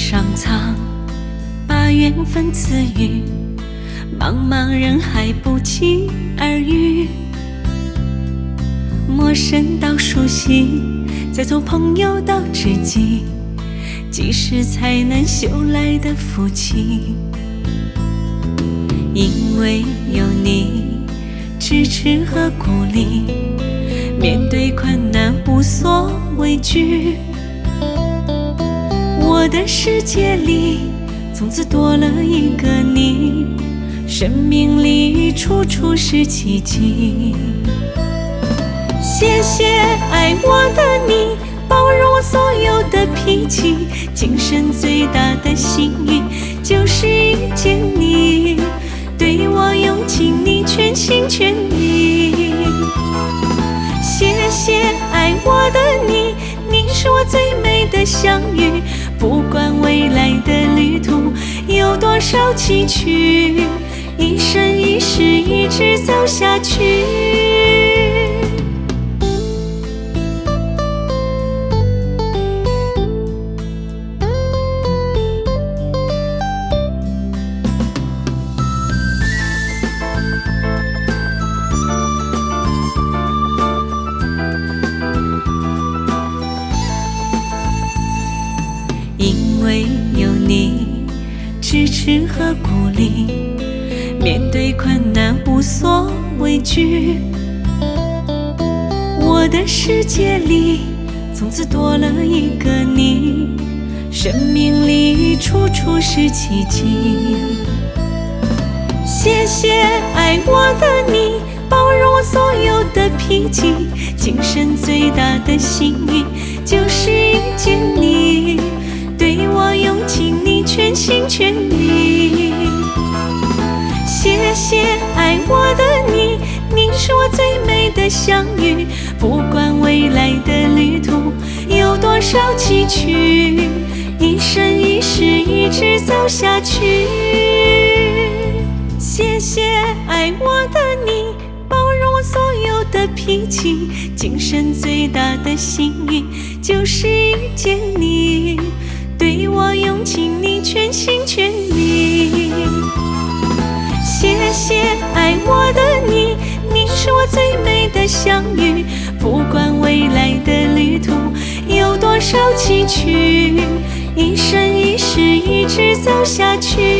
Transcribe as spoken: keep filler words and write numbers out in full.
上苍，把缘分赐予，茫茫人海不期而遇。陌生到熟悉，再从朋友到知己，几时才能修来的福气？因为有你支持和鼓励，面对困难无所畏惧。我的世界里从此多了一个你，生命里处处是奇迹。谢谢爱我的你，包容我所有的脾气，今生最大的幸运就是遇见你，对我用尽你全心全意。谢谢爱我的你，你是我最美的相遇，不管未来的旅途有多少崎岖，一生一世一直走下去。因为有你支持和鼓励，面对困难无所畏惧。我的世界里从此多了一个你，生命里处处是奇迹。谢谢爱我的你，包容我所有的脾气，今生最大的幸运就是遇见你，对我用尽你全心全意。谢谢爱我的你，你是我最美的相遇，不管未来的旅途有多少崎岖，一生一世一直走下去。谢谢爱我的你，包容我所有的脾气，今生最大的幸运就是遇见你，对我用尽你全心全意。谢谢爱我的你，你是我最美的相遇，不管未来的旅途有多少崎岖，一生一世一直走下去。